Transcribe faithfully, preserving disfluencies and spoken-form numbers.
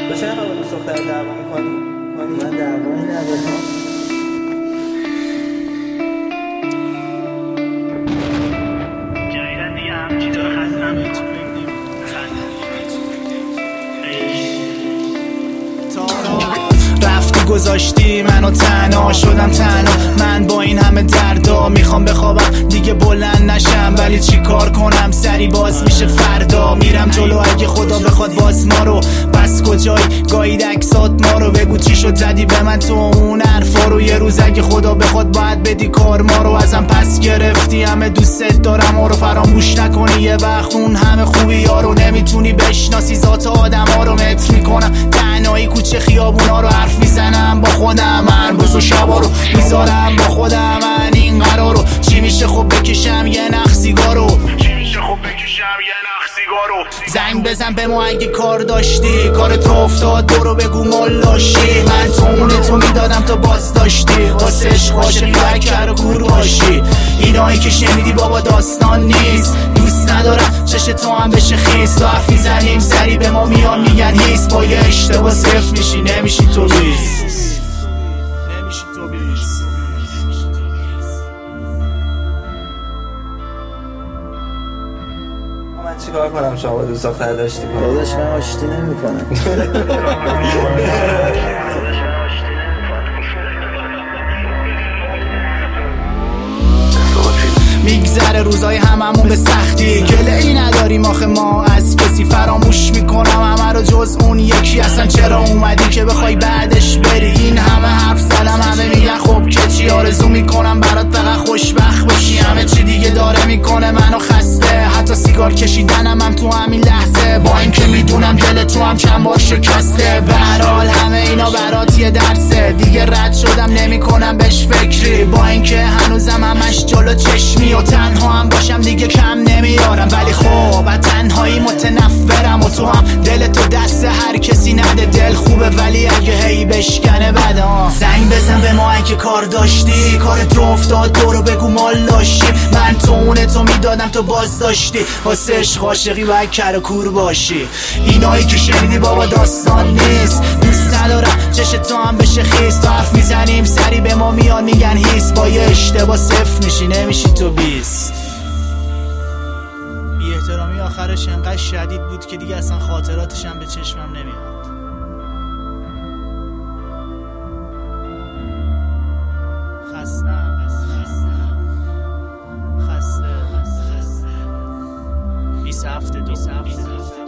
با چه نفر با دوست دختر دعوا میکنی؟ من دعوایی ندارم. جایدن دیگه همچی داره خستم رفتی گذاشتی منو تنها شدم تنها. من با این همه دردا میخوام بخوابم دیگه بلند نشم، ولی چی کار کنم سری باز میشه فردا. میرم جلو اگه خدا بخواد باز ما رو، بس کجایی گایید عکسات ما رو. بگو چی شد زدی به من تو اون حرفا رو، یه روز اگه خدا بخواد باید بدی کار ما رو. ازم پس گرفتی همه دوست دارم و رو فراموش نکنی یه وقت اون همه خوبی ها رو. نمیتونی بشناسی ذات آدم ها رو، متر میکنم تنهایی کوچه خیابونا رو. حرف میزنم با خودم من روز و شبا رو، میذارم با خودم من این قرار رو. چی میشه خب بکشم یه نخ سیگارو، چی میشه خب بکشم یه نخ سیگارو. زنگ بزن به ما اگه کار داشتی، کارت رو افتاد برو بگو ملاشی. من تو اونه تو میدادم تو باز داشتی، واسه عشق عاشقی و کر و کور باشی. اینایی که شنیدی بابا داستان نیست، دوست ندارم چش تو هم بشه خیس. تو حرف میزنیم سری به ما میان میگن هیست، با یه اشتباه صفر میشی نمیشی تو بیست. نمیشی تو بیست. من چی کار کنم شما با دوست دختر داشتی کنم؟ داداش من آشتی نمی کنم. میگذره روزای هممون به سختی، گله ای نداریم آخه ما از کسی. فراموش میکنم همه رو جز اون یکی. اصلا چرا اومدی که بخوای بعدش بری؟ این همه حرف زدم همه میگن خب که چی. آرزو میکنم برات فقط خوشبخت باشی، همه چی دیگه داره میکنه منو خسته. حتی سیگار کشیدنم هم تو همین لحظه، با اینکه میدونم دل تو هم چند بار شکسته. به هر حال همه اینا برات یه درسه، دیگه رد شدم نمیکنم بهش فکری. با اینکه هنوزم همش جلو چشمی و تنها هم باشم دیگه کم نمیارم. ولی خب از تنهایی متنفرم و تو هم دل تو دست هر کسی نده. دل خوبه ولی اگه هی بشکنه بدا. زنگ بزن به ما اگه کار داشتی، کارت رو افتاد برو بگو مال داشتی. من تو اونه تو میدادم تو باز داشتی، واسه عشق عاشقی و کر و کور باشی. اینایی که شنیدی بابا داستان نیست، دوست ندارم چش تو هم بشه خیس. تو حرف میزنیم سری به ما میان میگن هیست، با یه اشتباه صفر میشی نمیشی تو بیست. بی احترامی آخرش انقدر شدید بود که دیگه اصلا خاطراتش هم به چشمم نمیاد. خستم خسته خسته بیست هفته دو